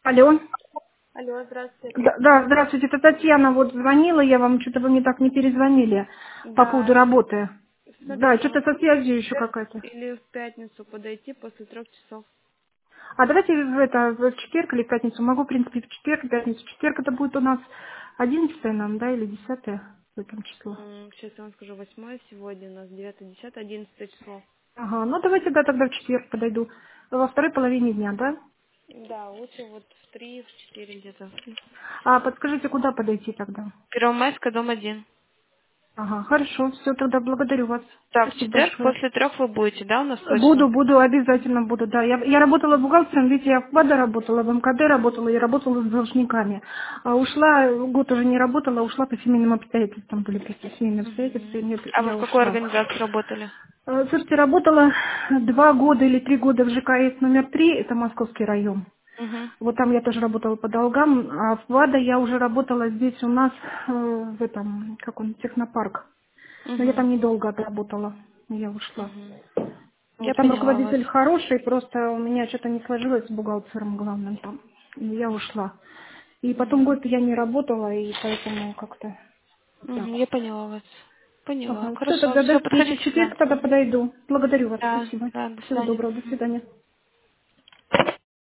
Алло. Алло, здравствуйте. Да, здравствуйте, это Татьяна. Вот звонила я вам, что-то вы мне так не перезвонили по поводу Да, работы. Да, смотрите, что-то могу со в связью еще четверг какая-то. или в пятницу подойти после 3 часов. А давайте в четверг или в пятницу. Могу, в принципе, в четверг, в пятницу. В четверг это будет у нас 11 нам, да, или 10 в этом число. Сейчас я вам скажу, 8 сегодня у нас, 9, 10, 11 число. Ага, ну давайте, да, тогда в четверг подойду. Во второй половине дня, да? Да, лучше вот в 3, в 4 где-то. А подскажите, куда подойти тогда? Первомайская, дом 1. Ага, хорошо, все, тогда благодарю вас. Так, в Спасибо четверг большое. после 3 вы будете, да, у нас точно? Буду, обязательно буду, да. Я работала бухгалтером, видите, я в КВАДе работала, в МКД работала и работала с должниками. А ушла, год уже не работала, ушла по семейным обстоятельствам, были просто семейные обстоятельства, и А вы я в какой ушла. организации работали? Слушайте, работала 2 года или 3 года в ЖКС номер 3, это Московский район. Угу. Вот там я тоже работала по долгам, а в ВАДА я уже работала здесь у нас, в этом, как он, технопарк. Но я Угу. там недолго отработала, я ушла. Угу. Я Вот там поняла вас. руководитель хороший, просто у меня что-то не сложилось с бухгалтером главным там. И я ушла. И потом Угу. год я не работала, и поэтому как-то так. Угу. Я поняла вас. Поняла. Ага. Все, Хорошо, тогда все, в подходите к нам. четверг тогда подойду. Благодарю вас, Да, спасибо. да, до Всего свидания. доброго, до Мгм. свидания.